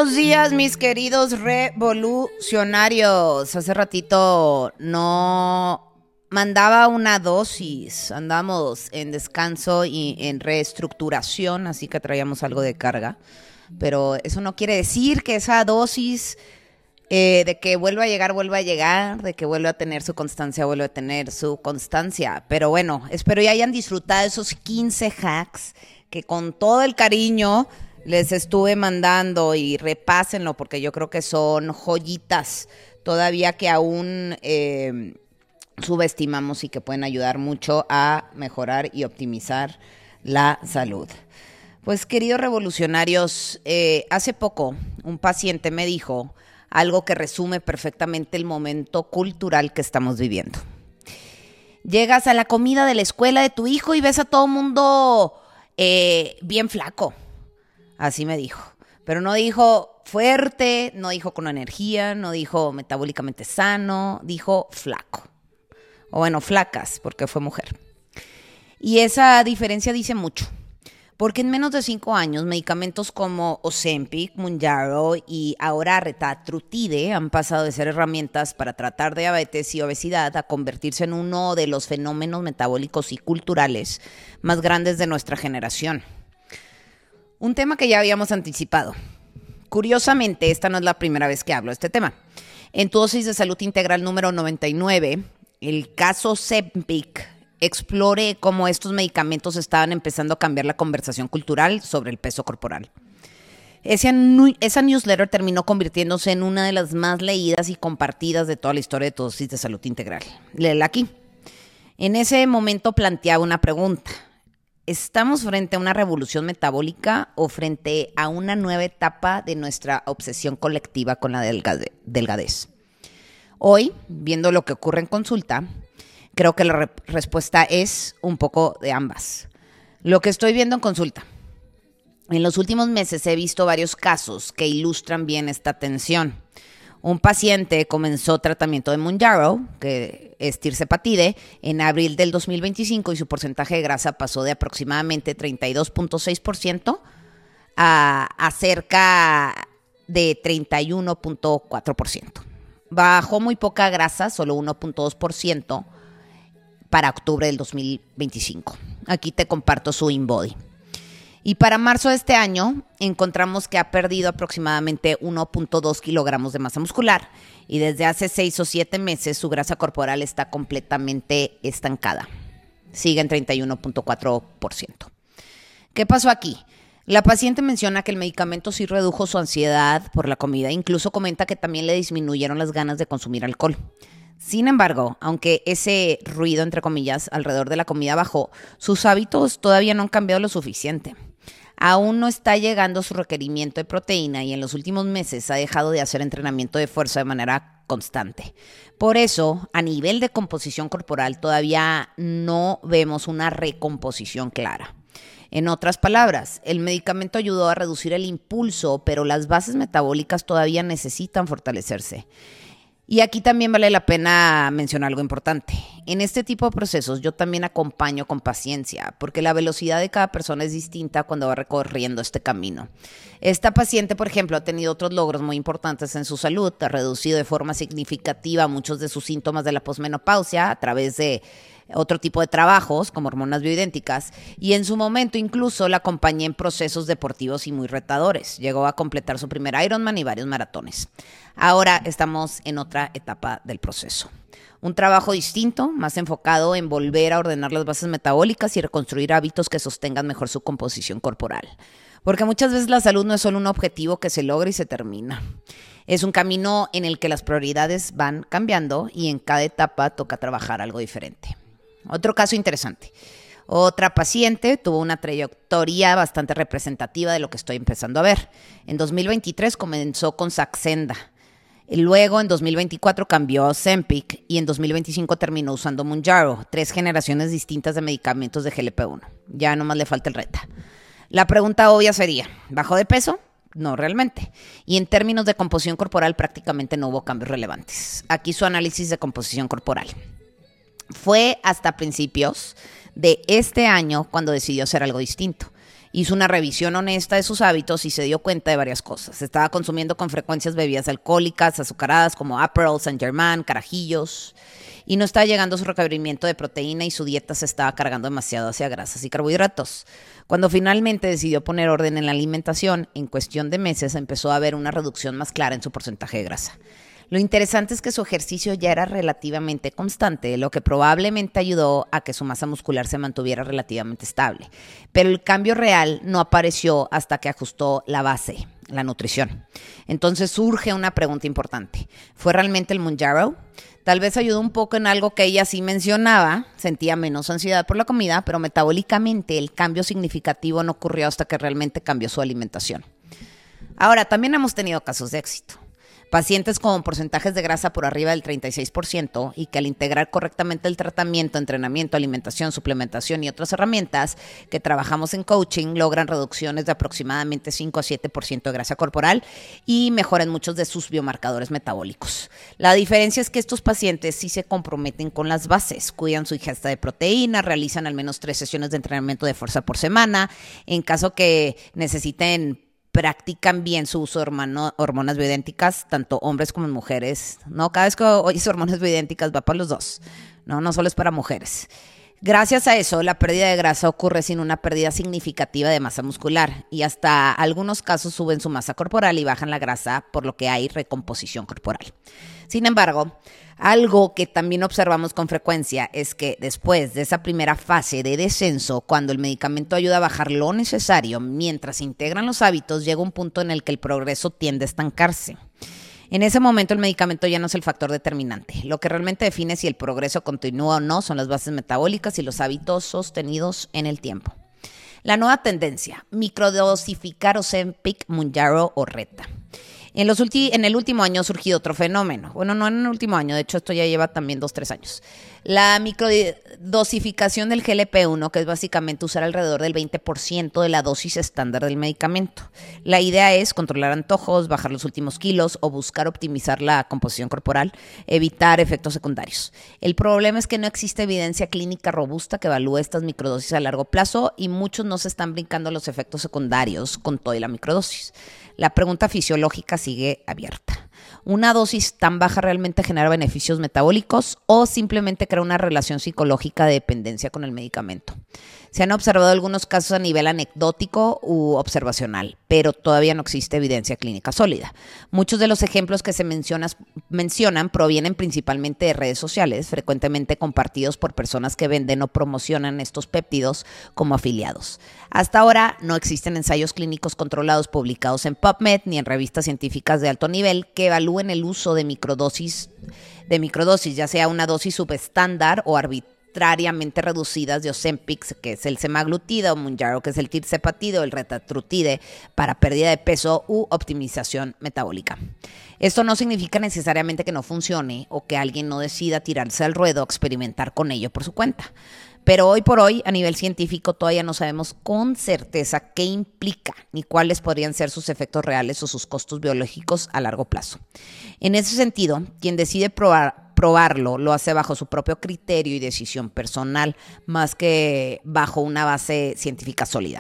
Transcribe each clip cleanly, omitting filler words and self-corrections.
Buenos días, mis queridos revolucionarios. Hace ratito no mandaba una dosis. Andamos en descanso y en reestructuración, así que traíamos algo de carga. Pero eso no quiere decir que esa dosis de que vuelva a llegar, de que vuelva a tener su constancia, vuelva a tener su constancia. Pero bueno, espero ya hayan disfrutado esos 15 hacks que con todo el cariño les estuve mandando, y repásenlo porque yo creo que son joyitas todavía que aún subestimamos y que pueden ayudar mucho a mejorar y optimizar la salud. Pues, queridos revolucionarios, hace poco un paciente me dijo algo que resume perfectamente el momento cultural que estamos viviendo. Llegas a la comida de la escuela de tu hijo y ves a todo mundo bien flaco. Así me dijo. Pero no dijo fuerte, no dijo con energía, no dijo metabólicamente sano, dijo flaco. O bueno, flacas, porque fue mujer. Y esa diferencia dice mucho. Porque en menos de 5 años, medicamentos como Ozempic, Mounjaro y ahora Retatrutide han pasado de ser herramientas para tratar diabetes y obesidad a convertirse en uno de los fenómenos metabólicos y culturales más grandes de nuestra generación. Un tema que ya habíamos anticipado. Curiosamente, esta no es la primera vez que hablo de este tema. En tu dosis de salud integral número 99, el caso Ozempic explore cómo estos medicamentos estaban empezando a cambiar la conversación cultural sobre el peso corporal. Esa newsletter terminó convirtiéndose en una de las más leídas y compartidas de toda la historia de tu dosis de salud integral. Léela aquí. En ese momento planteaba una pregunta. ¿Estamos frente a una revolución metabólica o frente a una nueva etapa de nuestra obsesión colectiva con la delgadez? Hoy, viendo lo que ocurre en consulta, creo que la respuesta es un poco de ambas. Lo que estoy viendo en consulta. En los últimos meses he visto varios casos que ilustran bien esta tensión. Un paciente comenzó tratamiento de Mounjaro, que es tirzepatide, en abril del 2025 y su porcentaje de grasa pasó de aproximadamente 32.6% a cerca de 31.4%. Bajó muy poca grasa, solo 1.2% para octubre del 2025. Aquí te comparto su InBody. Y para marzo de este año encontramos que ha perdido aproximadamente 1.2 kilogramos de masa muscular y desde hace 6 o 7 meses su grasa corporal está completamente estancada. Sigue en 31.4%. ¿Qué pasó aquí? La paciente menciona que el medicamento sí redujo su ansiedad por la comida, incluso comenta que también le disminuyeron las ganas de consumir alcohol. Sin embargo, aunque ese ruido, entre comillas, alrededor de la comida bajó, sus hábitos todavía no han cambiado lo suficiente. Aún no está llegando su requerimiento de proteína y en los últimos meses ha dejado de hacer entrenamiento de fuerza de manera constante. Por eso, a nivel de composición corporal, todavía no vemos una recomposición clara. En otras palabras, el medicamento ayudó a reducir el impulso, pero las bases metabólicas todavía necesitan fortalecerse. Y aquí también vale la pena mencionar algo importante. En este tipo de procesos yo también acompaño con paciencia, porque la velocidad de cada persona es distinta cuando va recorriendo este camino. Esta paciente, por ejemplo, ha tenido otros logros muy importantes en su salud, ha reducido de forma significativa muchos de sus síntomas de la posmenopausia a través de otro tipo de trabajos como hormonas bioidénticas, y en su momento incluso la acompañé en procesos deportivos y muy retadores. Llegó a completar su primer Ironman y varios maratones. Ahora estamos en otra etapa del proceso. Un trabajo distinto, más enfocado en volver a ordenar las bases metabólicas y reconstruir hábitos que sostengan mejor su composición corporal. Porque muchas veces la salud no es solo un objetivo que se logra y se termina. Es un camino en el que las prioridades van cambiando y en cada etapa toca trabajar algo diferente. Otro caso interesante. Otra paciente tuvo una trayectoria bastante representativa de lo que estoy empezando a ver. En 2023 comenzó con Saxenda. Luego, en 2024 cambió a Ozempic y en 2025 terminó usando Mounjaro, 3 generaciones distintas de medicamentos de GLP-1. Ya nomás le falta el Reta. La pregunta obvia sería, ¿bajó de peso? No realmente. Y en términos de composición corporal prácticamente no hubo cambios relevantes. Aquí su análisis de composición corporal. Fue hasta principios de este año cuando decidió hacer algo distinto. Hizo una revisión honesta de sus hábitos y se dio cuenta de varias cosas. Estaba consumiendo con frecuencias bebidas alcohólicas, azucaradas como Aperol, Saint Germain, carajillos, y no estaba llegando a su requerimiento de proteína y su dieta se estaba cargando demasiado hacia grasas y carbohidratos. Cuando finalmente decidió poner orden en la alimentación, en cuestión de meses empezó a haber una reducción más clara en su porcentaje de grasa. Lo interesante es que su ejercicio ya era relativamente constante, lo que probablemente ayudó a que su masa muscular se mantuviera relativamente estable. Pero el cambio real no apareció hasta que ajustó la base, la nutrición. Entonces surge una pregunta importante. ¿Fue realmente el Mounjaro? Tal vez ayudó un poco en algo que ella sí mencionaba, sentía menos ansiedad por la comida, pero metabólicamente el cambio significativo no ocurrió hasta que realmente cambió su alimentación. Ahora, también hemos tenido casos de éxito. Pacientes con porcentajes de grasa por arriba del 36% y que al integrar correctamente el tratamiento, entrenamiento, alimentación, suplementación y otras herramientas que trabajamos en coaching logran reducciones de aproximadamente 5 a 7% de grasa corporal y mejoran muchos de sus biomarcadores metabólicos. La diferencia es que estos pacientes sí se comprometen con las bases, cuidan su ingesta de proteína, realizan al menos 3 sesiones de entrenamiento de fuerza por semana. En caso que necesiten practican bien su uso de hormonas bioidénticas, tanto hombres como mujeres, ¿no? Cada vez que oyes hormonas bioidénticas va para los dos, no solo es para mujeres. Gracias a eso, la pérdida de grasa ocurre sin una pérdida significativa de masa muscular y hasta algunos casos suben su masa corporal y bajan la grasa, por lo que hay recomposición corporal. Sin embargo, algo que también observamos con frecuencia es que después de esa primera fase de descenso, cuando el medicamento ayuda a bajar lo necesario, mientras se integran los hábitos, llega un punto en el que el progreso tiende a estancarse. En ese momento el medicamento ya no es el factor determinante. Lo que realmente define si el progreso continúa o no son las bases metabólicas y los hábitos sostenidos en el tiempo. La nueva tendencia, microdosificar Ozempic, Mounjaro o Reta. En el último año ha surgido otro fenómeno. Bueno, no en el último año, de hecho esto ya lleva también 2-3 años. La microdosificación del GLP-1, que es básicamente usar alrededor del 20% de la dosis estándar del medicamento. La idea es controlar antojos, bajar los últimos kilos o buscar optimizar la composición corporal, evitar efectos secundarios. El problema es que no existe evidencia clínica robusta que evalúe estas microdosis a largo plazo y muchos no se están brincando los efectos secundarios con toda la microdosis. La pregunta fisiológica sigue abierta. ¿Una dosis tan baja realmente genera beneficios metabólicos o simplemente crea una relación psicológica de dependencia con el medicamento? Se han observado algunos casos a nivel anecdótico u observacional, pero todavía no existe evidencia clínica sólida. Muchos de los ejemplos que se mencionan provienen principalmente de redes sociales, frecuentemente compartidos por personas que venden o promocionan estos péptidos como afiliados. Hasta ahora no existen ensayos clínicos controlados publicados en PubMed ni en revistas científicas de alto nivel que evalúen el uso de microdosis, ya sea una dosis subestándar o arbitrariamente reducidas de Ozempic, que es el semaglutida, o Mounjaro, que es el tirzepatide, o el retatrutide, para pérdida de peso u optimización metabólica. Esto no significa necesariamente que no funcione o que alguien no decida tirarse al ruedo o experimentar con ello por su cuenta. Pero hoy por hoy, a nivel científico, todavía no sabemos con certeza qué implica ni cuáles podrían ser sus efectos reales o sus costos biológicos a largo plazo. En ese sentido, quien decide probarlo lo hace bajo su propio criterio y decisión personal, más que bajo una base científica sólida.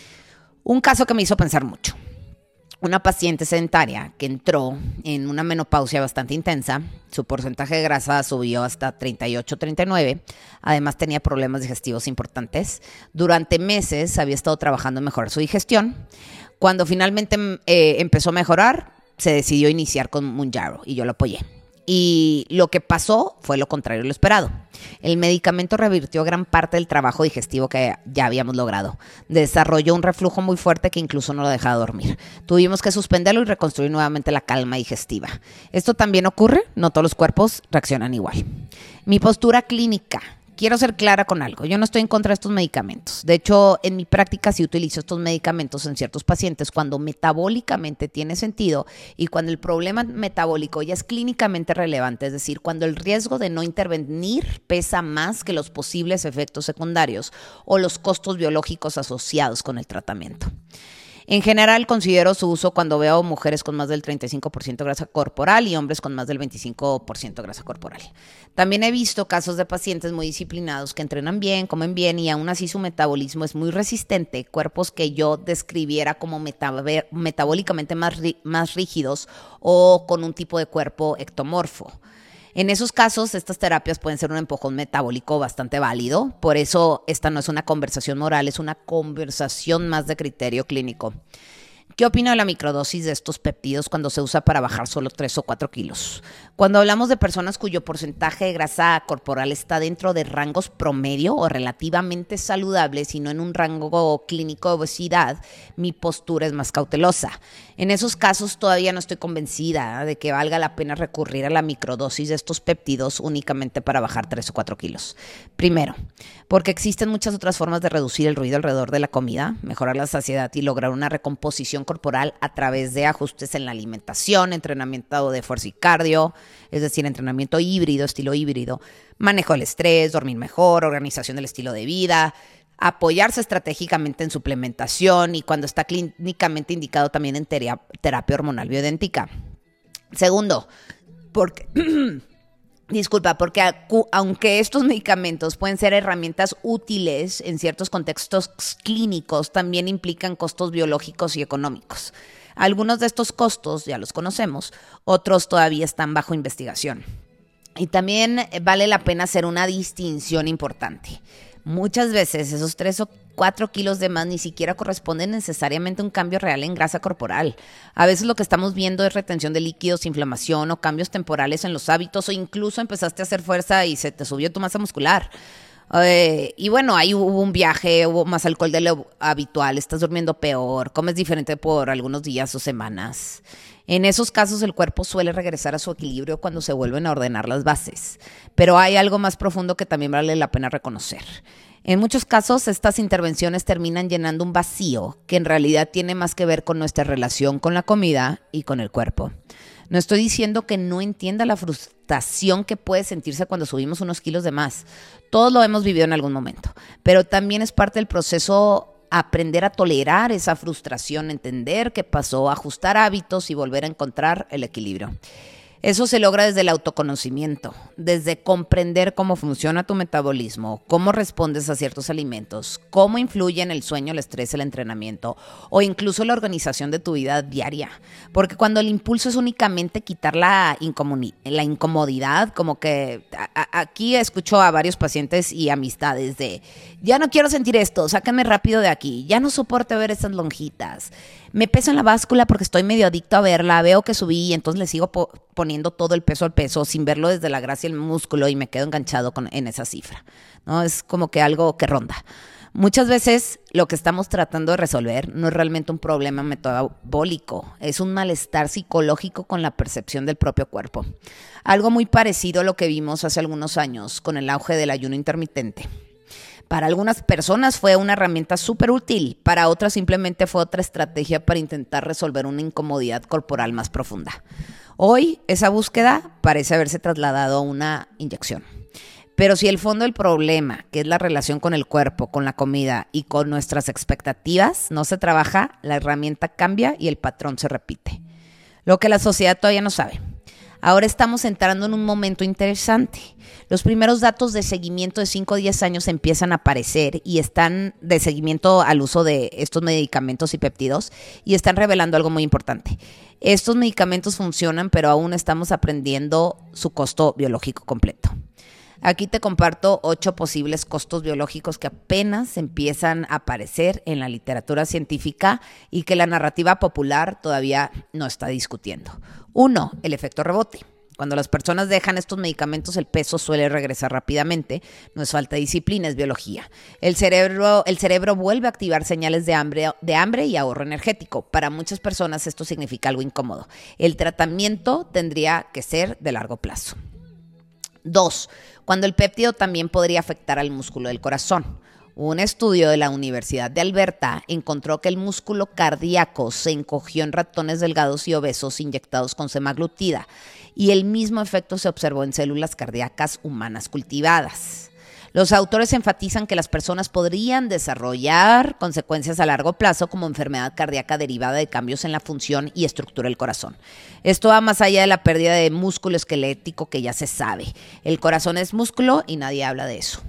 Un caso que me hizo pensar mucho. Una paciente sedentaria que entró en una menopausia bastante intensa, su porcentaje de grasa subió hasta 38-39, además tenía problemas digestivos importantes. Durante meses había estado trabajando en mejorar su digestión. Cuando finalmente empezó a mejorar, se decidió iniciar con Mounjaro y yo lo apoyé. Y lo que pasó fue lo contrario a lo esperado. El medicamento revirtió gran parte del trabajo digestivo que ya habíamos logrado. Desarrolló un reflujo muy fuerte que incluso no lo dejaba dormir. Tuvimos que suspenderlo y reconstruir nuevamente la calma digestiva. Esto también ocurre, no todos los cuerpos reaccionan igual. Mi postura clínica. Quiero ser clara con algo. Yo no estoy en contra de estos medicamentos. De hecho, en mi práctica sí utilizo estos medicamentos en ciertos pacientes cuando metabólicamente tiene sentido y cuando el problema metabólico ya es clínicamente relevante, es decir, cuando el riesgo de no intervenir pesa más que los posibles efectos secundarios o los costos biológicos asociados con el tratamiento. En general considero su uso cuando veo mujeres con más del 35% de grasa corporal y hombres con más del 25% de grasa corporal. También he visto casos de pacientes muy disciplinados que entrenan bien, comen bien y aún así su metabolismo es muy resistente, cuerpos que yo describiera como metabólicamente más rígidos o con un tipo de cuerpo ectomorfo. En esos casos, estas terapias pueden ser un empujón metabólico bastante válido. Por eso, esta no es una conversación moral, es una conversación más de criterio clínico. ¿Qué opino de la microdosis de estos péptidos cuando se usa para bajar solo 3 o 4 kilos? Cuando hablamos de personas cuyo porcentaje de grasa corporal está dentro de rangos promedio o relativamente saludables y no en un rango clínico de obesidad, mi postura es más cautelosa. En esos casos todavía no estoy convencida de que valga la pena recurrir a la microdosis de estos péptidos únicamente para bajar 3 o 4 kilos. Primero, porque existen muchas otras formas de reducir el ruido alrededor de la comida, mejorar la saciedad y lograr una recomposición corporal a través de ajustes en la alimentación, entrenamiento de fuerza y cardio, es decir, entrenamiento híbrido, estilo híbrido, manejo del estrés, dormir mejor, organización del estilo de vida, apoyarse estratégicamente en suplementación y cuando está clínicamente indicado también en terapia hormonal bioidéntica. Segundo, porque aunque estos medicamentos pueden ser herramientas útiles en ciertos contextos clínicos, también implican costos biológicos y económicos. Algunos de estos costos ya los conocemos, otros todavía están bajo investigación. Y también vale la pena hacer una distinción importante. Muchas veces esos 3 o 4 kilos de más ni siquiera corresponden necesariamente a un cambio real en grasa corporal. A veces lo que estamos viendo es retención de líquidos, inflamación o cambios temporales en los hábitos o incluso empezaste a hacer fuerza y se te subió tu masa muscular. Y bueno, ahí hubo un viaje, hubo más alcohol de lo habitual, estás durmiendo peor, comes diferente por algunos días o semanas. En esos casos el cuerpo suele regresar a su equilibrio cuando se vuelven a ordenar las bases. Pero hay algo más profundo que también vale la pena reconocer. En muchos casos estas intervenciones terminan llenando un vacío que en realidad tiene más que ver con nuestra relación con la comida y con el cuerpo. No estoy diciendo que no entienda la frustración que puede sentirse cuando subimos unos kilos de más. Todos lo hemos vivido en algún momento, pero también es parte del proceso aprender a tolerar esa frustración, entender qué pasó, ajustar hábitos y volver a encontrar el equilibrio. Eso se logra desde el autoconocimiento, desde comprender cómo funciona tu metabolismo, cómo respondes a ciertos alimentos, cómo influyen el sueño, el estrés, el entrenamiento o incluso la organización de tu vida diaria. Porque cuando el impulso es únicamente quitar la incomodidad, como que aquí escucho a varios pacientes y amistades de ya no quiero sentir esto, sácame rápido de aquí, ya no soporto ver esas lonjitas. Me peso en la báscula porque estoy medio adicto a verla, veo que subí y entonces le sigo poniendo todo el peso al peso sin verlo desde la grasa y el músculo y me quedo enganchado en esa cifra, ¿no? Es como que algo que ronda. Muchas veces lo que estamos tratando de resolver no es realmente un problema metabólico, es un malestar psicológico con la percepción del propio cuerpo. Algo muy parecido a lo que vimos hace algunos años con el auge del ayuno intermitente. Para algunas personas fue una herramienta súper útil, para otras simplemente fue otra estrategia para intentar resolver una incomodidad corporal más profunda. Hoy esa búsqueda parece haberse trasladado a una inyección. Pero si el fondo del problema, que es la relación con el cuerpo, con la comida y con nuestras expectativas, no se trabaja, la herramienta cambia y el patrón se repite. Lo que la sociedad todavía no sabe. Ahora estamos entrando en un momento interesante. Los primeros datos de seguimiento de 5 o 10 años empiezan a aparecer y están de seguimiento al uso de estos medicamentos y péptidos y están revelando algo muy importante. Estos medicamentos funcionan, pero aún estamos aprendiendo su costo biológico completo. Aquí te comparto 8 posibles costos biológicos que apenas empiezan a aparecer en la literatura científica y que la narrativa popular todavía no está discutiendo. 1. El efecto rebote. Cuando las personas dejan estos medicamentos, el peso suele regresar rápidamente. No es falta de disciplina, es biología. El cerebro vuelve a activar señales de hambre y ahorro energético. Para muchas personas esto significa algo incómodo. El tratamiento tendría que ser de largo plazo. 2. Cuando el péptido también podría afectar al músculo del corazón. Un estudio de la Universidad de Alberta encontró que el músculo cardíaco se encogió en ratones delgados y obesos inyectados con semaglutida y el mismo efecto se observó en células cardíacas humanas cultivadas. Los autores enfatizan que las personas podrían desarrollar consecuencias a largo plazo como enfermedad cardíaca derivada de cambios en la función y estructura del corazón. Esto va más allá de la pérdida de músculo esquelético que ya se sabe. El corazón es músculo y nadie habla de eso.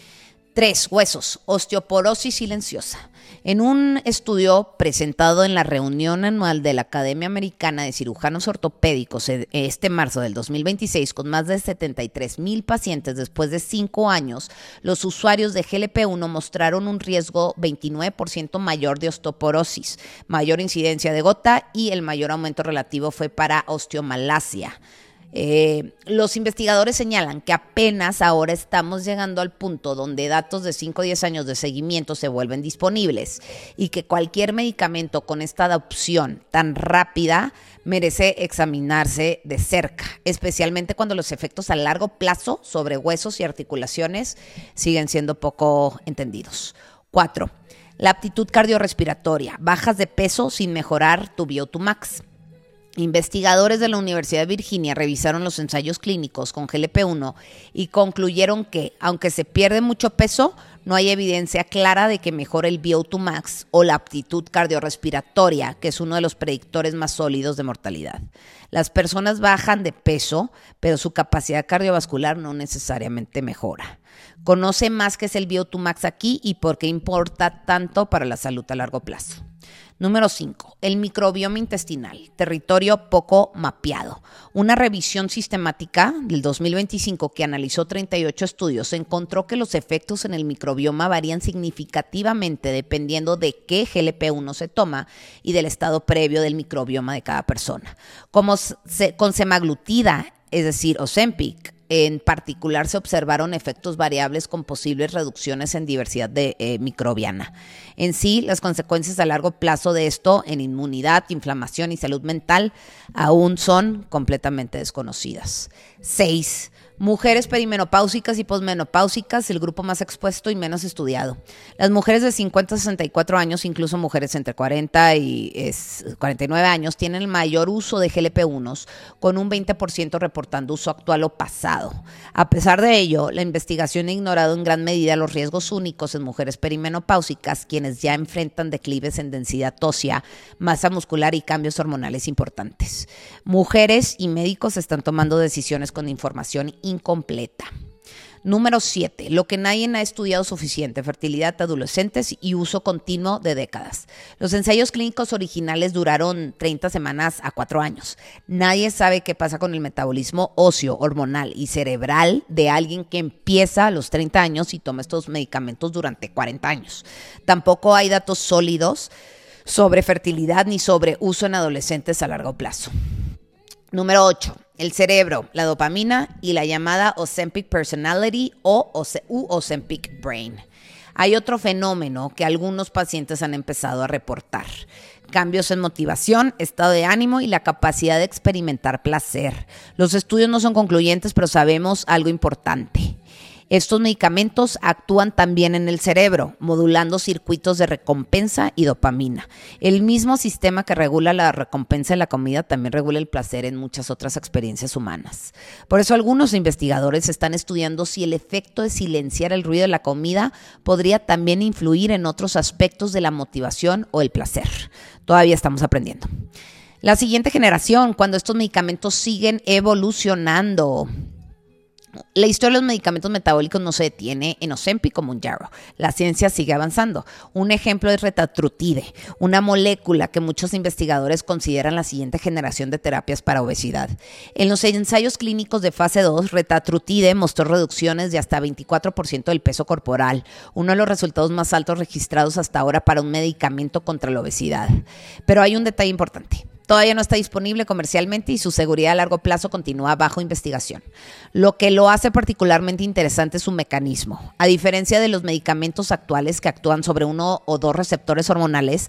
3. Huesos. Osteoporosis silenciosa. En un estudio presentado en la reunión anual de la Academia Americana de Cirujanos Ortopédicos este marzo del 2026, con más de 73,000 pacientes después de 5 años, los usuarios de GLP-1 mostraron un riesgo 29% mayor de osteoporosis, mayor incidencia de gota y el mayor aumento relativo fue para osteomalacia. Los investigadores señalan que apenas ahora estamos llegando al punto donde datos de 5 o 10 años de seguimiento se vuelven disponibles y que cualquier medicamento con esta adopción tan rápida merece examinarse de cerca, especialmente cuando los efectos a largo plazo sobre huesos y articulaciones siguen siendo poco entendidos. 4. La aptitud cardiorrespiratoria. Bajas de peso sin mejorar tu VO2 max. Investigadores de la Universidad de Virginia revisaron los ensayos clínicos con GLP-1 y concluyeron que, aunque se pierde mucho peso, no hay evidencia clara de que mejore el VO2 max o la aptitud cardiorrespiratoria, que es uno de los predictores más sólidos de mortalidad. Las personas bajan de peso, pero su capacidad cardiovascular no necesariamente mejora. Conoce más qué es el VO2 max aquí y por qué importa tanto para la salud a largo plazo. Número 5. El microbioma intestinal, territorio poco mapeado. Una revisión sistemática del 2025 que analizó 38 estudios encontró que los efectos en el microbioma varían significativamente dependiendo de qué GLP-1 se toma y del estado previo del microbioma de cada persona. Con semaglutida, es decir, Ozempic, en particular se observaron efectos variables con posibles reducciones en diversidad microbiana. En sí, las consecuencias a largo plazo de esto en inmunidad, inflamación y salud mental aún son completamente desconocidas. 6. Mujeres perimenopáusicas y posmenopáusicas, el grupo más expuesto y menos estudiado. Las mujeres de 50 a 64 años, incluso mujeres entre 40 y 49 años, tienen el mayor uso de GLP-1s, con un 20% reportando uso actual o pasado. A pesar de ello, la investigación ha ignorado en gran medida los riesgos únicos en mujeres perimenopáusicas, quienes ya enfrentan declives en densidad ósea, masa muscular y cambios hormonales importantes. Mujeres y médicos están tomando decisiones con información incompleta. Número 7. Lo que nadie ha estudiado suficiente: fertilidad de adolescentes y uso continuo de décadas. Los ensayos clínicos originales duraron 30 semanas a 4 años. Nadie sabe qué pasa con el metabolismo óseo, hormonal y cerebral de alguien que empieza a los 30 años y toma estos medicamentos durante 40 años. Tampoco hay datos sólidos sobre fertilidad ni sobre uso en adolescentes a largo plazo. Número 8. El cerebro, la dopamina y la llamada Ozempic Personality o Ozempic Brain. Hay otro fenómeno que algunos pacientes han empezado a reportar: cambios en motivación, estado de ánimo y la capacidad de experimentar placer. Los estudios no son concluyentes, pero sabemos algo importante. Estos medicamentos actúan también en el cerebro, modulando circuitos de recompensa y dopamina. El mismo sistema que regula la recompensa en la comida también regula el placer en muchas otras experiencias humanas. Por eso algunos investigadores están estudiando si el efecto de silenciar el ruido de la comida podría también influir en otros aspectos de la motivación o el placer. Todavía estamos aprendiendo. La siguiente generación, cuando estos medicamentos siguen evolucionando. La historia de los medicamentos metabólicos no se detiene en Ozempic como en Mounjaro. La ciencia sigue avanzando. Un ejemplo es retatrutide, una molécula que muchos investigadores consideran la siguiente generación de terapias para obesidad. En los ensayos clínicos de fase 2, retatrutide mostró reducciones de hasta 24% del peso corporal, uno de los resultados más altos registrados hasta ahora para un medicamento contra la obesidad. Pero hay un detalle importante. Todavía no está disponible comercialmente y su seguridad a largo plazo continúa bajo investigación. Lo que lo hace particularmente interesante es su mecanismo. A diferencia de los medicamentos actuales que actúan sobre 1 o 2 receptores hormonales,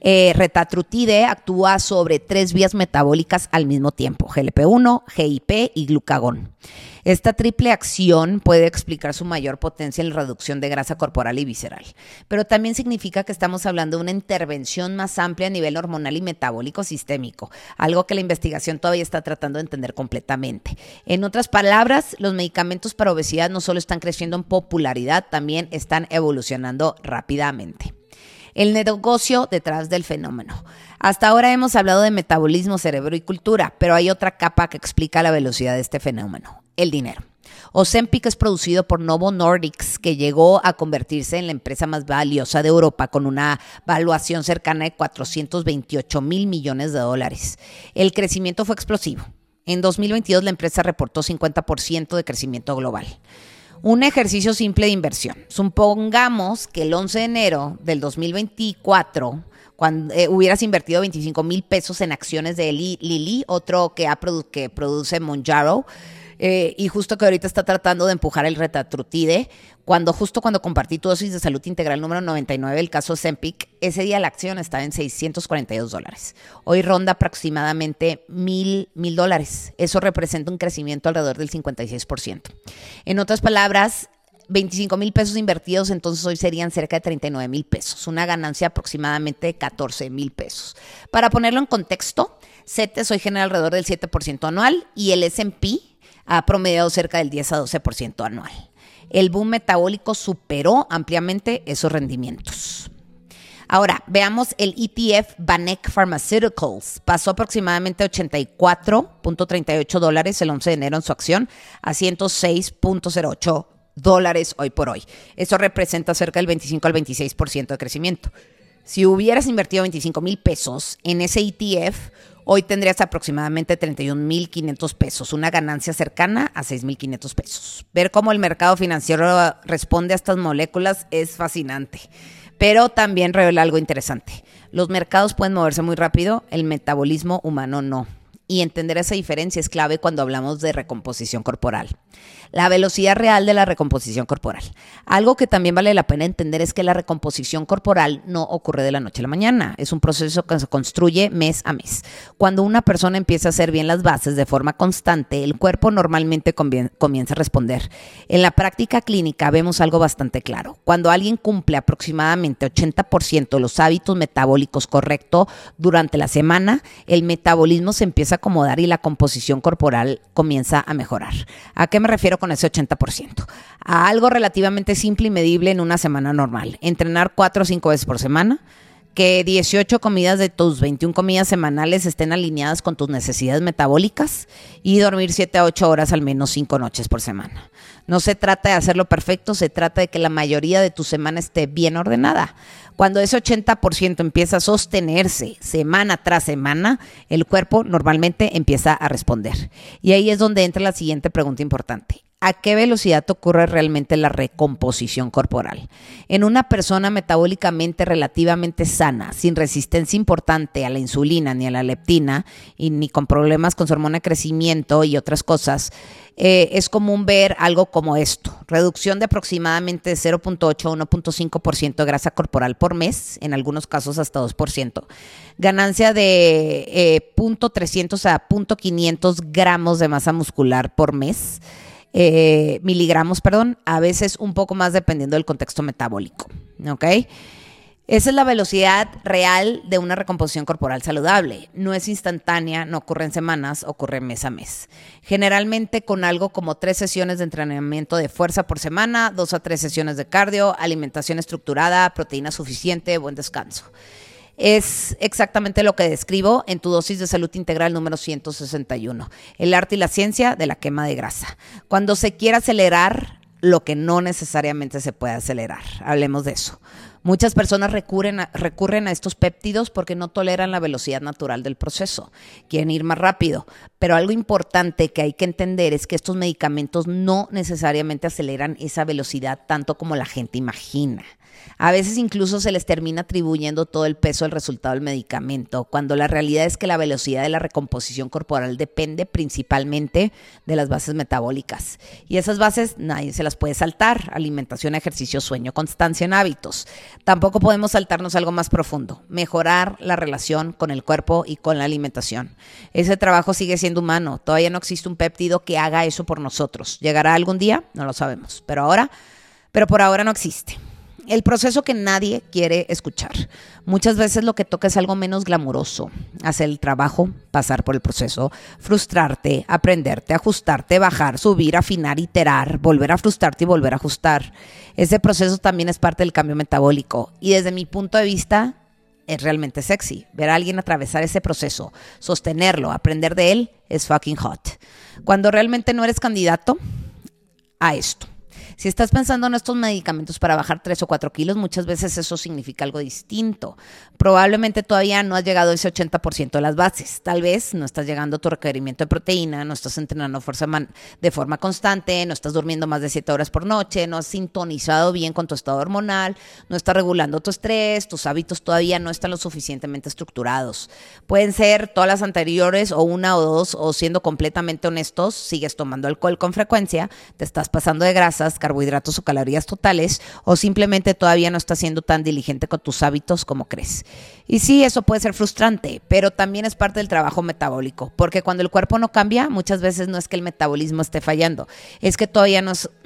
Retatrutide actúa sobre 3 vías metabólicas al mismo tiempo, GLP-1, GIP y glucagón. Esta triple acción puede explicar su mayor potencia en la reducción de grasa corporal y visceral, pero también significa que estamos hablando de una intervención más amplia a nivel hormonal y metabólico sistémico, algo que la investigación todavía está tratando de entender completamente. En otras palabras, los medicamentos para obesidad no solo están creciendo en popularidad, también están evolucionando rápidamente. El negocio detrás del fenómeno. Hasta ahora hemos hablado de metabolismo, cerebro y cultura, pero hay otra capa que explica la velocidad de este fenómeno: el dinero. Ozempic es producido por Novo Nordisk, que llegó a convertirse en la empresa más valiosa de Europa con una valuación cercana de 428 mil millones de dólares. El crecimiento fue explosivo. En 2022 la empresa reportó 50% de crecimiento global. Un ejercicio simple de inversión. Supongamos que el 11 de enero del 2024, cuando hubieras invertido 25 mil pesos en acciones de Lilly, otro que produce Mounjaro, y justo que ahorita está tratando de empujar el Retatrutide, cuando compartí tu dosis de salud integral número 99, el caso Ozempic, ese día la acción estaba en $642. Hoy ronda aproximadamente $1,000. Eso representa un crecimiento alrededor del 56%. En otras palabras, 25 mil pesos invertidos, entonces hoy serían cerca de 39 mil pesos, una ganancia aproximadamente de 14 mil pesos. Para ponerlo en contexto, CETES hoy genera alrededor del 7% anual y el S&P ha promediado cerca del 10 a 12% anual. El boom metabólico superó ampliamente esos rendimientos. Ahora, veamos el ETF Vanek Pharmaceuticals. Pasó aproximadamente $84.38 el 11 de enero en su acción a $106.08 hoy por hoy. Eso representa cerca del 25 al 26% de crecimiento. Si hubieras invertido 25 mil pesos en ese ETF, hoy tendrías aproximadamente 31,500 pesos, una ganancia cercana a 6,500 pesos. Ver cómo el mercado financiero responde a estas moléculas es fascinante, pero también revela algo interesante. Los mercados pueden moverse muy rápido, el metabolismo humano no. Y entender esa diferencia es clave cuando hablamos de recomposición corporal. La velocidad real de la recomposición corporal. Algo que también vale la pena entender es que la recomposición corporal no ocurre de la noche a la mañana. Es un proceso que se construye mes a mes. Cuando una persona empieza a hacer bien las bases de forma constante, el cuerpo normalmente comienza a responder. En la práctica clínica vemos algo bastante claro. Cuando alguien cumple aproximadamente 80% de los hábitos metabólicos correctos durante la semana, el metabolismo se empieza a acomodar y la composición corporal comienza a mejorar. ¿A qué me refiero con ese 80%? A algo relativamente simple y medible en una semana normal. Entrenar 4 o 5 veces por semana, que 18 comidas de tus 21 comidas semanales estén alineadas con tus necesidades metabólicas y dormir 7 a 8 horas al menos 5 noches por semana. No se trata de hacerlo perfecto, se trata de que la mayoría de tu semana esté bien ordenada. Cuando ese 80% empieza a sostenerse semana tras semana, el cuerpo normalmente empieza a responder. Y ahí es donde entra la siguiente pregunta importante. ¿A qué velocidad ocurre realmente la recomposición corporal? En una persona metabólicamente relativamente sana, sin resistencia importante a la insulina ni a la leptina, y ni con problemas con su hormona de crecimiento y otras cosas, es común ver algo como esto: reducción de aproximadamente 0.8 a 1.5% de grasa corporal por mes, en algunos casos hasta 2%, ganancia de 0.300 a 0.500 gramos de masa muscular por mes, miligramos, a veces un poco más dependiendo del contexto metabólico, ¿ok? Esa es la velocidad real de una recomposición corporal saludable. No es instantánea, no ocurre en semanas, ocurre mes a mes. Generalmente con algo como 3 sesiones de entrenamiento de fuerza por semana, 2 a 3 sesiones de cardio, alimentación estructurada, proteína suficiente, buen descanso. Es exactamente lo que describo en tu dosis de salud integral número 161, el arte y la ciencia de la quema de grasa. Cuando se quiere acelerar lo que no necesariamente se puede acelerar, hablemos de eso. Muchas personas recurren a estos péptidos porque no toleran la velocidad natural del proceso, quieren ir más rápido, pero algo importante que hay que entender es que estos medicamentos no necesariamente aceleran esa velocidad tanto como la gente imagina. A veces incluso se les termina atribuyendo todo el peso del resultado del medicamento, cuando la realidad es que la velocidad de la recomposición corporal depende principalmente de las bases metabólicas. Y esas bases nadie se las puede saltar: alimentación, ejercicio, sueño, constancia en hábitos. Tampoco podemos saltarnos algo más profundo, mejorar la relación con el cuerpo y con la alimentación. Ese trabajo sigue siendo humano, todavía no existe un péptido que haga eso por nosotros. ¿Llegará algún día? No lo sabemos, pero por ahora no existe. El proceso que nadie quiere escuchar. Muchas veces lo que toca es algo menos glamuroso. Hacer el trabajo, pasar por el proceso, frustrarte, aprenderte, ajustarte, bajar, subir, afinar, iterar, volver a frustrarte y volver a ajustar. Ese proceso también es parte del cambio metabólico. Y desde mi punto de vista, es realmente sexy. Ver a alguien atravesar ese proceso, sostenerlo, aprender de él, es fucking hot. Cuando realmente no eres candidato a esto. Si estás pensando en estos medicamentos para bajar 3 o 4 kilos, muchas veces eso significa algo distinto. Probablemente todavía no has llegado a ese 80% de las bases. Tal vez no estás llegando a tu requerimiento de proteína, no estás entrenando de forma constante, no estás durmiendo más de 7 horas por noche, no has sintonizado bien con tu estado hormonal, no estás regulando tu estrés, tus hábitos todavía no están lo suficientemente estructurados. Pueden ser todas las anteriores o una o dos, o siendo completamente honestos, sigues tomando alcohol con frecuencia, te estás pasando de grasas, carbohidratos o calorías totales, o simplemente todavía no estás siendo tan diligente con tus hábitos como crees. Y sí, eso puede ser frustrante, pero también es parte del trabajo metabólico, porque cuando el cuerpo no cambia, muchas veces no es que el metabolismo esté fallando, es que todavía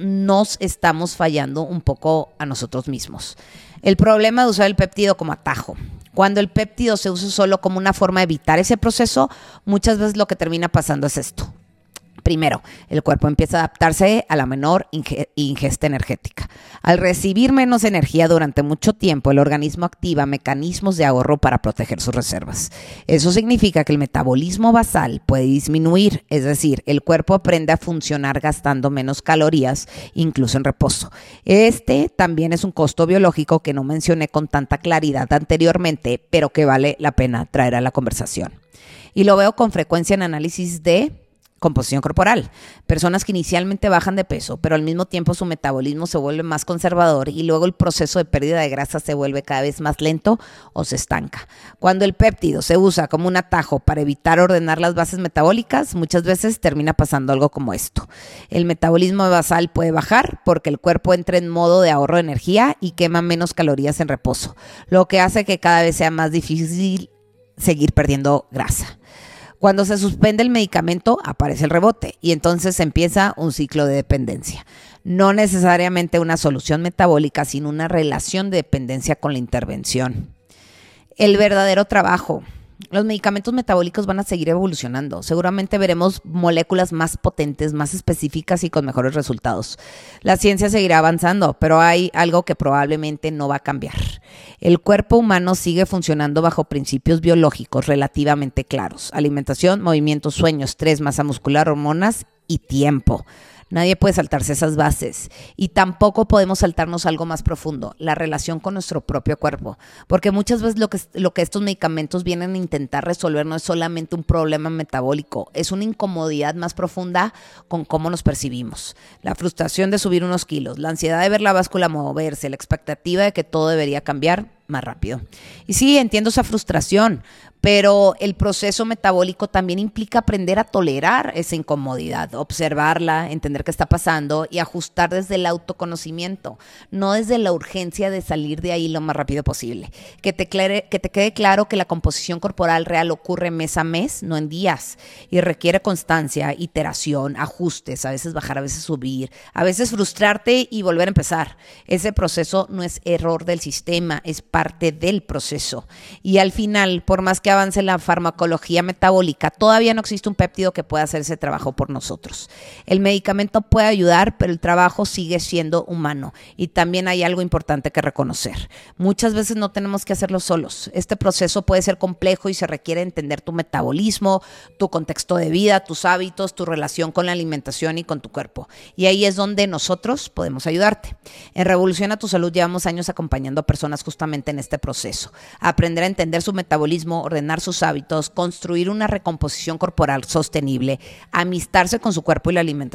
nos estamos fallando un poco a nosotros mismos. El problema de usar el péptido como atajo. Cuando el péptido se usa solo como una forma de evitar ese proceso, muchas veces lo que termina pasando es esto. Primero, el cuerpo empieza a adaptarse a la menor ingesta energética. Al recibir menos energía durante mucho tiempo, el organismo activa mecanismos de ahorro para proteger sus reservas. Eso significa que el metabolismo basal puede disminuir, es decir, el cuerpo aprende a funcionar gastando menos calorías, incluso en reposo. Este también es un costo biológico que no mencioné con tanta claridad anteriormente, pero que vale la pena traer a la conversación. Y lo veo con frecuencia en análisis de composición corporal. Personas que inicialmente bajan de peso, pero al mismo tiempo su metabolismo se vuelve más conservador y luego el proceso de pérdida de grasa se vuelve cada vez más lento o se estanca. Cuando el péptido se usa como un atajo para evitar ordenar las bases metabólicas, muchas veces termina pasando algo como esto. El metabolismo basal puede bajar porque el cuerpo entra en modo de ahorro de energía y quema menos calorías en reposo, lo que hace que cada vez sea más difícil seguir perdiendo grasa. Cuando se suspende el medicamento, aparece el rebote y entonces empieza un ciclo de dependencia. No necesariamente una solución metabólica, sino una relación de dependencia con la intervención. El verdadero trabajo. Los medicamentos metabólicos van a seguir evolucionando. Seguramente veremos moléculas más potentes, más específicas y con mejores resultados. La ciencia seguirá avanzando, pero hay algo que probablemente no va a cambiar. El cuerpo humano sigue funcionando bajo principios biológicos relativamente claros: alimentación, movimiento, sueño, estrés, masa muscular, hormonas y tiempo. Nadie puede saltarse esas bases y tampoco podemos saltarnos algo más profundo, la relación con nuestro propio cuerpo, porque muchas veces lo que estos medicamentos vienen a intentar resolver no es solamente un problema metabólico, es una incomodidad más profunda con cómo nos percibimos. La frustración de subir unos kilos, la ansiedad de ver la báscula moverse, la expectativa de que todo debería cambiar más rápido. Y sí, entiendo esa frustración, pero el proceso metabólico también implica aprender a tolerar esa incomodidad, observarla, entender qué está pasando y ajustar desde el autoconocimiento, no desde la urgencia de salir de ahí lo más rápido posible. Que te quede claro que la composición corporal real ocurre mes a mes, no en días, y requiere constancia, iteración, ajustes, a veces bajar, a veces subir, a veces frustrarte y volver a empezar. Ese proceso no es error del sistema, es parte del proceso. Y al final, por más que avance la farmacología metabólica, todavía no existe un péptido que pueda hacer ese trabajo por nosotros. El medicamento puede ayudar, pero el trabajo sigue siendo humano. Y también hay algo importante que reconocer. Muchas veces no tenemos que hacerlo solos. Este proceso puede ser complejo y se requiere entender tu metabolismo, tu contexto de vida, tus hábitos, tu relación con la alimentación y con tu cuerpo. Y ahí es donde nosotros podemos ayudarte. En Revoluciona tu Salud llevamos años acompañando a personas justamente en este proceso. Aprender a entender su metabolismo, ordenar sus hábitos, construir una recomposición corporal sostenible, amistarse con su cuerpo y la alimentación,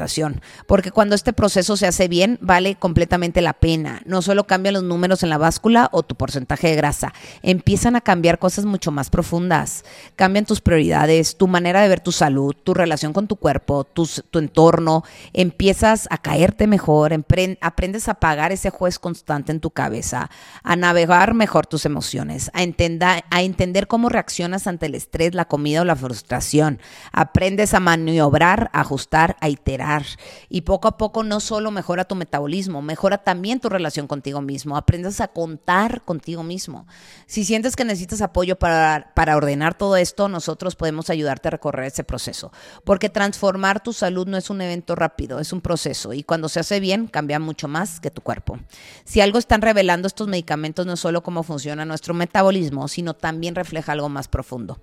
porque cuando este proceso se hace bien, vale completamente la pena. No solo cambian los números en la báscula o tu porcentaje de grasa, empiezan a cambiar cosas mucho más profundas. Cambian tus prioridades, tu manera de ver tu salud, tu relación con tu cuerpo, tu entorno. Empiezas a caerte mejor, aprendes a apagar ese juez constante en tu cabeza, a navegar mejor tus emociones, a entender cómo reaccionas ante el estrés, la comida o la frustración. Aprendes a maniobrar, a ajustar, a iterar. Y poco a poco no solo mejora tu metabolismo, mejora también tu relación contigo mismo. Aprendes a contar contigo mismo. Si sientes que necesitas apoyo para ordenar todo esto, nosotros podemos ayudarte a recorrer ese proceso. Porque transformar tu salud no es un evento rápido, es un proceso. Y cuando se hace bien, cambia mucho más que tu cuerpo. Si algo están revelando estos medicamentos, no es solo cómo funciona nuestro metabolismo, sino también refleja algo más profundo.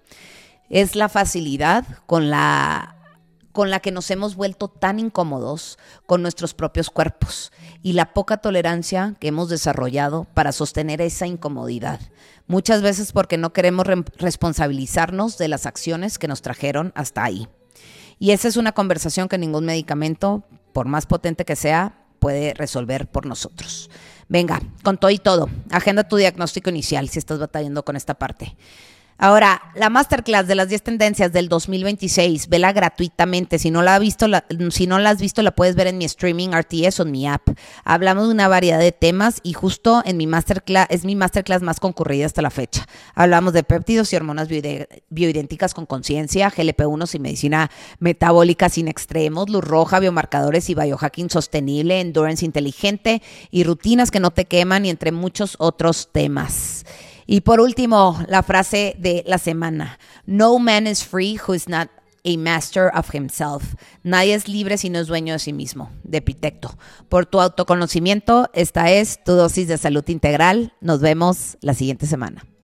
Es la facilidad con la que nos hemos vuelto tan incómodos con nuestros propios cuerpos y la poca tolerancia que hemos desarrollado para sostener esa incomodidad. Muchas veces porque no queremos responsabilizarnos de las acciones que nos trajeron hasta ahí. Y esa es una conversación que ningún medicamento, por más potente que sea, puede resolver por nosotros. Venga, con todo y todo, agenda tu diagnóstico inicial si estás batallando con esta parte. Ahora, la masterclass de las 10 tendencias del 2026, vela gratuitamente. Si no la has visto, la puedes ver en mi streaming RTS o en mi app. Hablamos de una variedad de temas y justo en mi masterclass, es mi masterclass más concurrida hasta la fecha. Hablamos de péptidos y hormonas bioidénticas con conciencia, GLP-1 y medicina metabólica sin extremos, luz roja, biomarcadores y biohacking sostenible, endurance inteligente y rutinas que no te queman y entre muchos otros temas. Y por último, la frase de la semana. No man is free who is not a master of himself. Nadie es libre si no es dueño de sí mismo. De Epicteto. Por tu autoconocimiento, esta es tu dosis de salud integral. Nos vemos la siguiente semana.